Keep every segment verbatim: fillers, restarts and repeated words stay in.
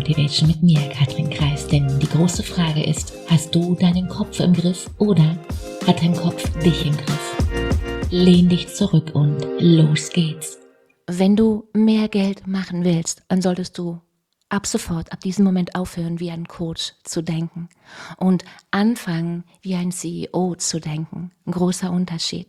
Motivation mit mir, Katrin Kreis. Denn die große Frage ist, hast du deinen Kopf im Griff oder hat dein Kopf dich im Griff? Lehn dich zurück und los geht's. Wenn du mehr Geld machen willst, dann solltest du ab sofort, ab diesem Moment aufhören, wie ein Coach zu denken und anfangen, wie ein C E O zu denken. Ein großer Unterschied.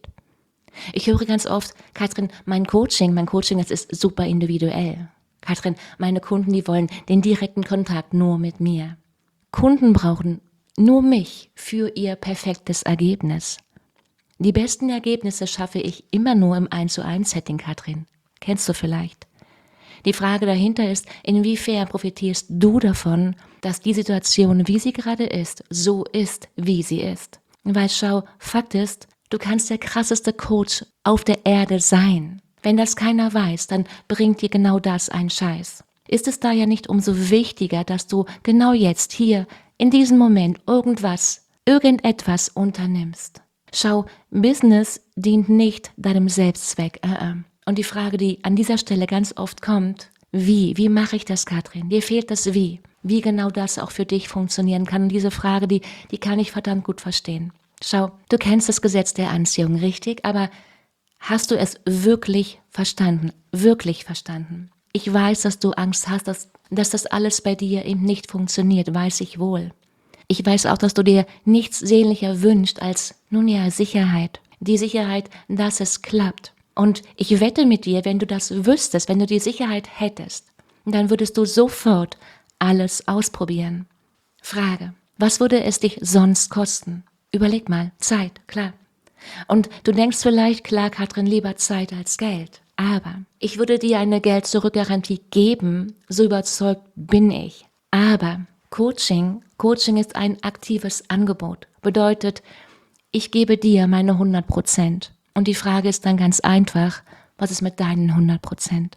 Ich höre ganz oft, Katrin, mein Coaching, mein Coaching, das ist super individuell. Katrin, meine Kunden, die wollen den direkten Kontakt nur mit mir. Kunden brauchen nur mich für ihr perfektes Ergebnis. Die besten Ergebnisse schaffe ich immer nur im eins zu eins Setting, Katrin. Kennst du vielleicht? Die Frage dahinter ist, inwiefern profitierst du davon, dass die Situation, wie sie gerade ist, so ist, wie sie ist? Weil schau, Fakt ist, du kannst der krasseste Coach auf der Erde sein. Wenn das keiner weiß, dann bringt dir genau das einen Scheiß. Ist es da ja nicht umso wichtiger, dass du genau jetzt, hier, in diesem Moment irgendwas, irgendetwas unternimmst? Schau, Business dient nicht deinem Selbstzweck. Äh, äh. Und die Frage, die an dieser Stelle ganz oft kommt, wie? Wie mache ich das, Katrin? Dir fehlt das Wie. Wie genau das auch für dich funktionieren kann. Und diese Frage, die, die kann ich verdammt gut verstehen. Schau, du kennst das Gesetz der Anziehung, richtig? Aber hast du es wirklich verstanden? Wirklich verstanden? Ich weiß, dass du Angst hast, dass, dass das alles bei dir eben nicht funktioniert, weiß ich wohl. Ich weiß auch, dass du dir nichts sehnlicher wünschst als, nun ja, Sicherheit. Die Sicherheit, dass es klappt. Und ich wette mit dir, wenn du das wüsstest, wenn du die Sicherheit hättest, dann würdest du sofort alles ausprobieren. Frage, was würde es dich sonst kosten? Überleg mal, Zeit, klar. Und du denkst vielleicht, klar, Katrin, lieber Zeit als Geld. Aber ich würde dir eine Geld-Zurück-Garantie geben, so überzeugt bin ich. Aber Coaching, Coaching ist ein aktives Angebot. Bedeutet, ich gebe dir meine hundert Prozent. Und die Frage ist dann ganz einfach, was ist mit deinen hundert Prozent?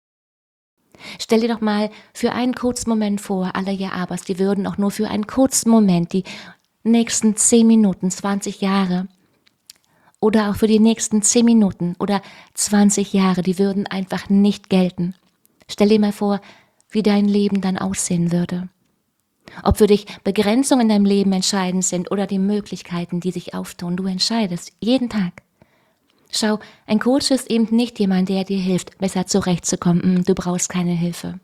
Stell dir doch mal für einen kurzen Moment vor, alle Ja-Abers, die würden auch nur für einen kurzen Moment, die nächsten zehn Minuten, zwanzig Jahre oder auch für die nächsten zehn Minuten oder zwanzig Jahre, die würden einfach nicht gelten. Stell dir mal vor, wie dein Leben dann aussehen würde. Ob für dich Begrenzungen in deinem Leben entscheidend sind oder die Möglichkeiten, die sich auftun, du entscheidest jeden Tag. Schau, ein Coach ist eben nicht jemand, der dir hilft, besser zurechtzukommen. Du brauchst keine Hilfe.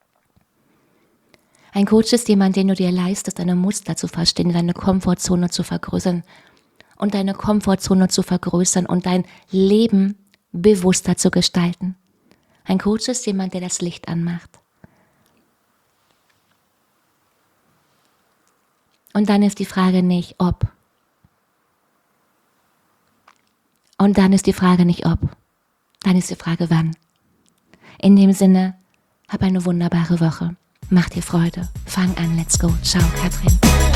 Ein Coach ist jemand, den du dir leistest, deine Muster zu verstehen, deine Komfortzone zu vergrößern und deine Komfortzone zu vergrößern und dein Leben bewusster zu gestalten. Ein Coach ist jemand, der das Licht anmacht. Und dann ist die Frage nicht, ob. Und dann ist die Frage nicht ob, dann ist die Frage wann. In dem Sinne, hab eine wunderbare Woche. Mach dir Freude. Fang an, let's go. Ciao, Katrin.